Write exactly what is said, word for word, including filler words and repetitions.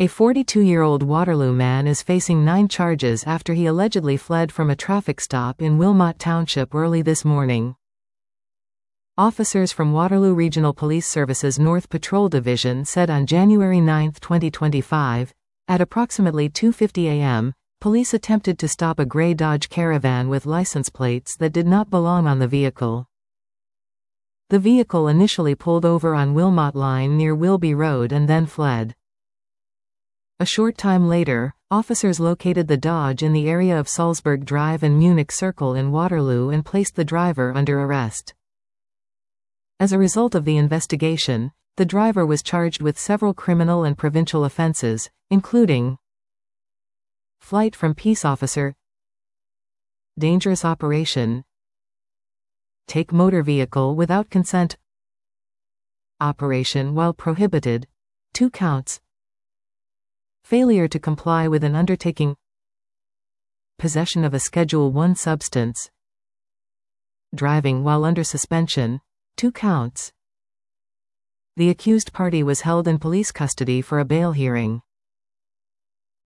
A forty-two-year-old Waterloo man is facing nine charges after he allegedly fled from a traffic stop in Wilmot Township early this morning. Officers from Waterloo Regional Police Service's North Patrol Division said on January ninth twenty twenty-five, at approximately two fifty a m, police attempted to stop a gray Dodge Caravan with license plates that did not belong on the vehicle. The vehicle initially pulled over on Wilmot Line near Wilby Road and then fled. A short time later, officers located the Dodge in the area of Salzburg Drive and Munich Circle in Waterloo and placed the driver under arrest. As a result of the investigation, the driver was charged with several criminal and provincial offences, including flight from peace officer, dangerous operation, take motor vehicle without consent, operation while prohibited, two counts, failure to comply with an undertaking, possession of a Schedule one substance, driving while under suspension, two counts. The accused party was held in police custody for a bail hearing.